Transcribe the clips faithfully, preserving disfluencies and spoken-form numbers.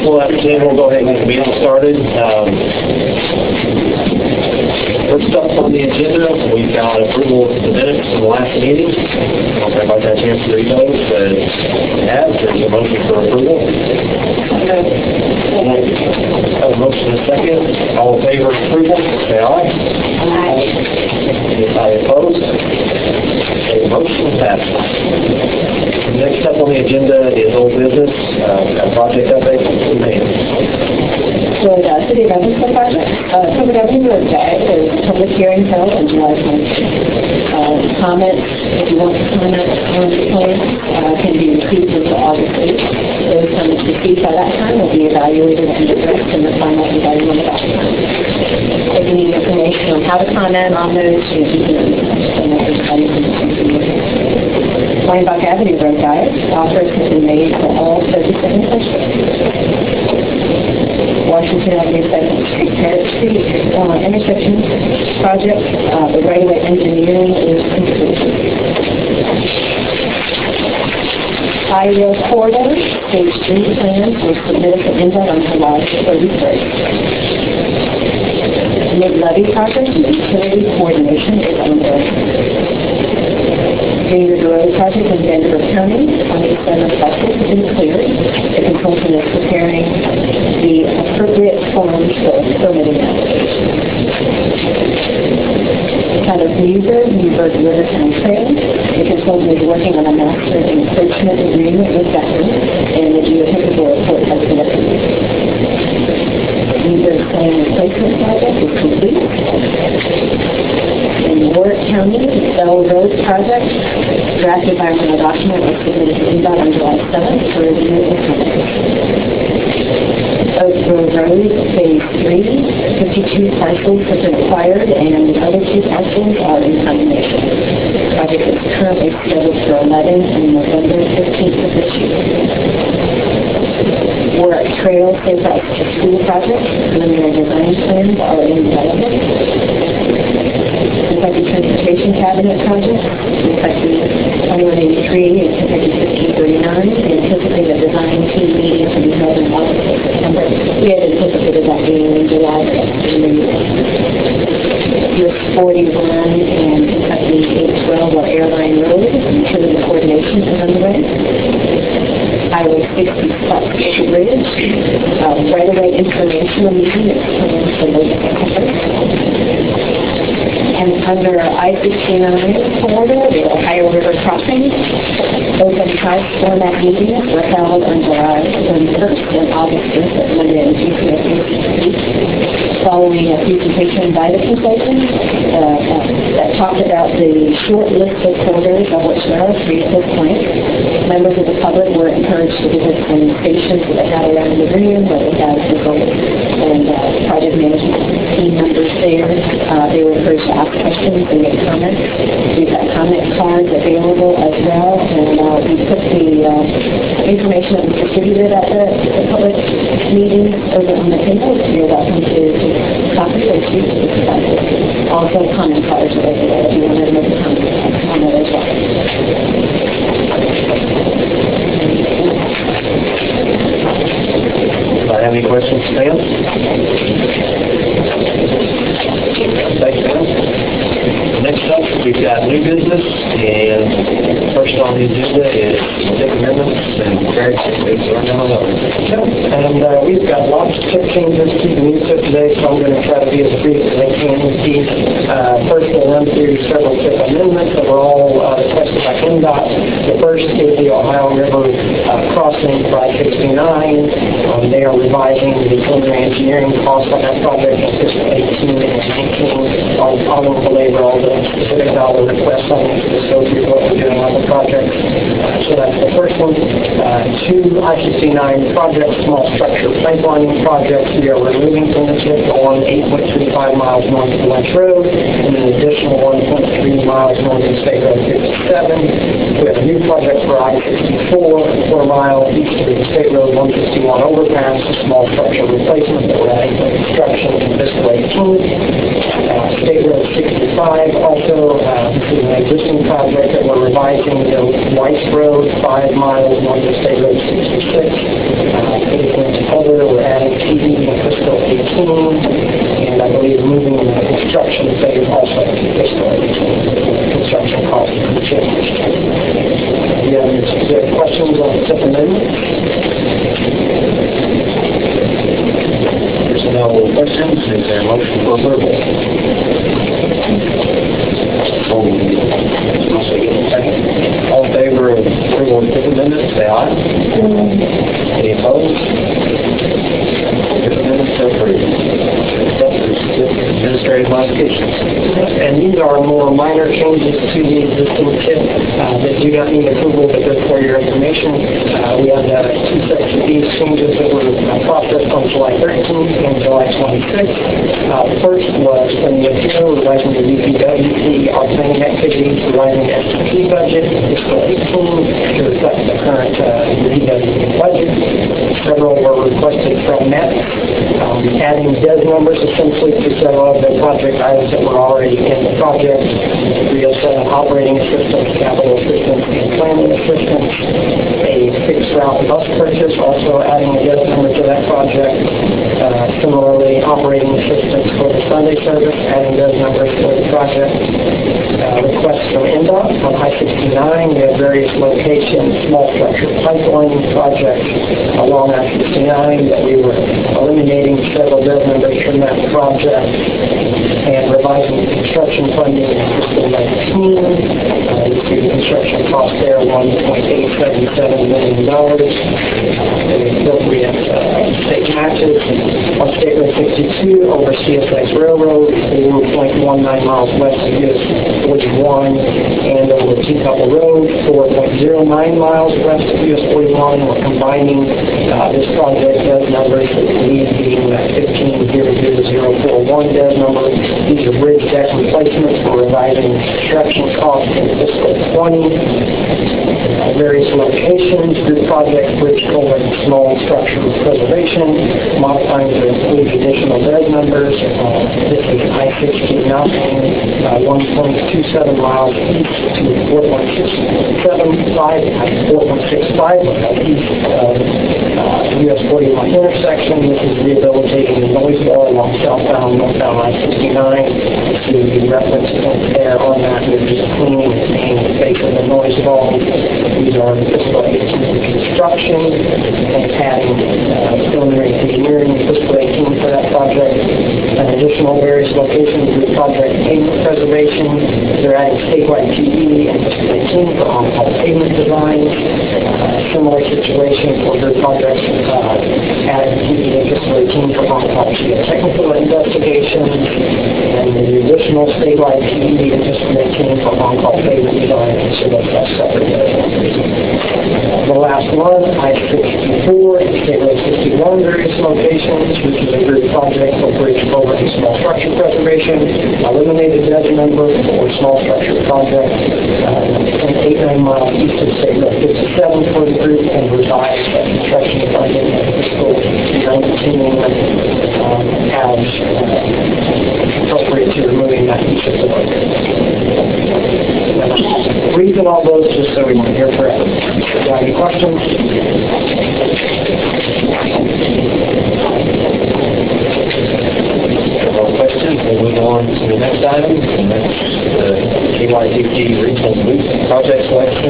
Well, after ten, we'll go ahead and get the meeting started. Um, First up on the agenda, we've got approval of the minutes from the last meeting. I don't know if everybody had a chance to read those, but if you have, there's a motion for approval. Have a motion and a second. All in favor of approval, say aye. Aye. Anybody opposed? Okay, motion passes. Next up on the agenda is old business, uh, project update. So the City of Evansville project, uh, Public Avenue Road Guide, there's a public hearing held on July twenty-sixth. Uh, comments, if you want to comment on the plan, uh, can be received until August eighth. Those comments received by that time will be evaluated and addressed in the final evaluation at that time. If you need information on how to comment on those, you can Weinbach Avenue Road Guide, offers have been made for all thirty-seven questions. Washington Avenue Second Street, Parrott Street, uh, intersection project, uh, the right-of-way engineering is complete. Highway corridor, stage three plans were submitted for input on July thirty-first. Mid-levy project and utility coordination is ongoing. Junior Road project in Vanderbilt County, twenty-seven parcels have been cleared. The consultant is preparing the appropriate forms for permitting application. Kind of Newburgh, Newburgh Rivertown Trail. The consultant is working on a master encroachment agreement with Beckman, and the geotechnical report has been approved. Newburgh Claim Replacement Project is complete. In Warwick County, the Bell Road project, draft environmental document was submitted to N D O T on July seventh for review and comments. Oak Grove Road, Phase three, fifty-two parcels have been acquired, and the other two parcels are in condemnation. The project is currently scheduled for eleven and November fifteenth of this year. Warwick Trail Safe Routes to School project, preliminary design plans are in development. Kentucky Transportation Cabinet project, Kentucky twenty-one eighty-three and Kentucky fifteen thirty-nine. We anticipate a design team meeting to be held in August or September. We had anticipated that being in July, but that's been moved. U S forty-one and Kentucky eight twelve or Airline Road, utility coordination is underway. Highway sixty Scott Station Bridge, uh, right-of-way informational meeting is planned for late September. And under I sixty-nine corridor, the Ohio River crossing, open house format meetings were held on July thirty-first and August fifth at Monday and Tuesday. Following a presentation by the consultant uh, uh, that talked about the short list of corridors, of which there are three at this point, members of the public were encouraged to visit some stations that they had around the room where they had consultants and uh, project management team members there. Uh, they were encouraged to ask questions and make comments. We've got comment cards available as well, and uh, we put the uh, information that was distributed at the, the public meetings over on the table. You're welcome to, to copy or choose to discuss. Also, comment cards are over there if you want to make a comment on it as well. Do I have any questions, Sam? Thanks, Sam. Next up, we've got new business, and first on the agenda is tip amendments and Greg is running on over. And uh, we've got lots of tip changes to the new tip today, so I'm going to try to be as brief as I can with these. Uh, first, we'll run through several tip amendments that were all uh, requested by N D O T. The first is the Ohio River uh, crossing for I sixty-nine. Um, they are revising the preliminary engineering cost on that project in fiscal eighteen and nineteen. I'll, I won't belabor all the specific dollar requests on it, just go through what we're doing on the project. Uh, so that's the first one. Uh, two I sixty-nine projects, small structure pipelining projects. We are removing from the tip on eight point three five miles north of Lynch Road and an additional one point three miles north of State Road fifty-seven. We have a new project for I sixty-four, four miles east of the State Road one fifty-one overpass, a small structure replacement that we're adding for construction in fiscal eighteen. Uh, State Road sixty-five, also uh, this is an existing project that we're revising, the Weiss Road, five miles north of State Road sixty-six. Uh, putting into other eighteen, and I believe moving in the construction phase also to fiscal eighteen. Construction costs have changed. Do you have any specific questions on the Fifth Amendment? There's no questions. Is there a motion for approval? All in favor of approval of the Fifth Amendment, say aye. Any opposed? Fifth Amendment so approved. Administrative modifications. And these are more minor changes to the existing tip uh, that do not need approval, but just for your information. Uh, we have uh, two sets of these changes that were uh, processed on July thirteenth and July twenty-sixth. Uh, the first was from the appeal revising the D P W P, our planning activities, revising the S P P budget, fiscal eighteen, to reflect the current uh, D P W P budget. Several were requested from M E T, um, adding D E S numbers essentially to several of the project items that were already in the project. three oh seven operating assistance, capital assistance, and planning assistance. A fixed route bus purchase, also adding a D E S number to that project. Uh, similarly, operating assistance for the Sunday service, adding D E S numbers for the project. Uh, requests from N D O T on I sixty-nine. We have various locations, small structure pipeline projects along I sixty-nine that we were eliminating several D E S numbers from that project and revising construction funding in fiscal nineteen. Uh, you see the construction cost there, one point eight seven seven million dollars. The appropriate uh, state matches on State Road sixty-two over C S X Railroad, four point one nine miles west of U S forty-one, and over Teacup Road, four point zero nine miles west of U S forty-one. We're combining uh, this project D E S numbers with the need being fifteen zero zero zero four one D E S number. These are bridge deck replacements for revising construction costs in fiscal twenty. Uh, various locations, this project, bridge culvert, small structural preservation, modifying to include additional D E S numbers. Uh, this is I sixty-nine, uh, one point two seven miles east to four point six seven five, four point six five east of uh, U S forty-one intersection. This is rehabilitating the noise wall along southbound, northbound I sixty-nine. See the reference point there on that. We're just cleaning and painting the face of the noise wall. These are fiscal eighteen construction and adding uh, preliminary engineering fiscal eighteen for that project. An additional various locations of the project pavement preservation. They're adding statewide P E and fiscal eighteen for on-call pavement design. Uh, similar situation for their projects, uh, adding P E and fiscal eighteen for on-call technical investigations, and the additional statewide P E and fiscal eighteen for on-call pavement design and civil separate. The last one, I sixty-four, State Road sixty-one, various locations. This is a group project for bridge culvert and small structure preservation. Eliminated D E S number for small structure project, uh, eight nine miles east of State Road fifty-seven for the group, and revised uh, construction funding in fiscal nineteen um, as uh, appropriate to removing that piece of the road. Reason all those just so we won't hear forever. Do you have any questions? No questions. We'll move on to the next item, and that's the K Y T P Regional Loop Project Selection.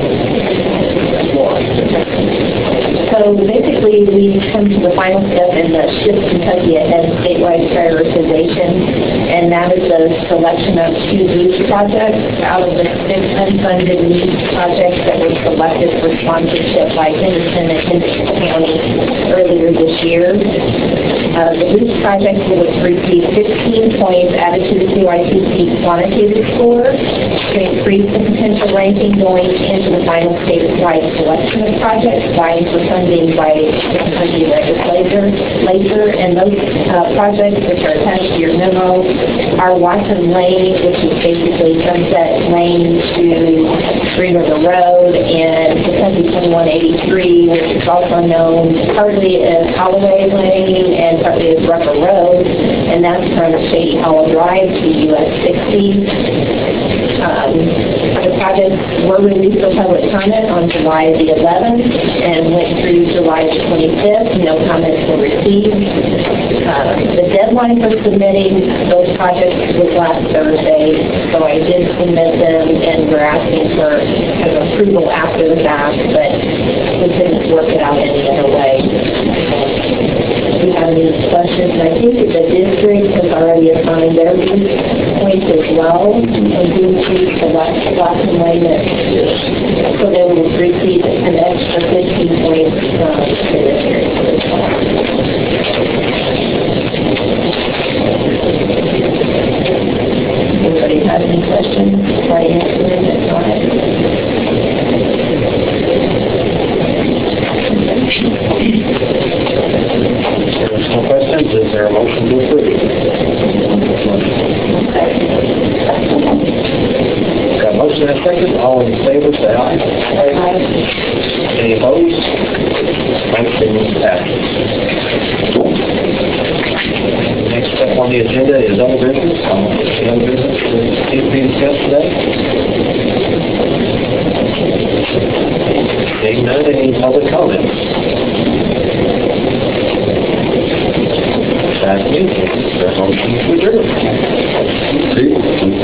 So basically, we've come to the final step in the Shift Kentucky Ahead statewide prioritization, and that is the selection of two loop projects out of the six unfunded loop projects that were selected for sponsorship by Henderson and Henderson County earlier this year. Uh, the loop project will receive fifteen points added to the K Y T P quantitative score to increase the potential ranking going into the final statewide selection of projects, vying for funding by the Kentucky legislature. Later, and those uh, projects, which are attached to your memo, are Watson Lane, which is basically Sunset Lane to Green River Road, and Kentucky twenty-one eighty-three, which is also known partly as Holloway Lane and partly as Rucker Road, and that's from Shady Hollow Drive to U S sixty. Um, the projects were released for public comment on July the eleventh and went through July the twenty-fifth. No comments were received. Uh, the deadline deadline for submitting those projects was last Thursday, so I did submit them, and we're asking for kind of approval after the fact, but we couldn't work it out any other way. If you have any questions, and I think that the district has already assigned their points as well, and Dean Creek, so that's Black and White, so they will receive an extra fifteen points from the district as well. Anybody have any questions? Try to answer them if not. If there's no questions, is there a motion to approve? Got a motion and a second. All in favor, say aye. Aye. Any opposed? Motion passes. Next step on the agenda is other business. Any other business that needs to be discussed today? Seeing none, any public comments? That's me. Is there a motion to adjourn?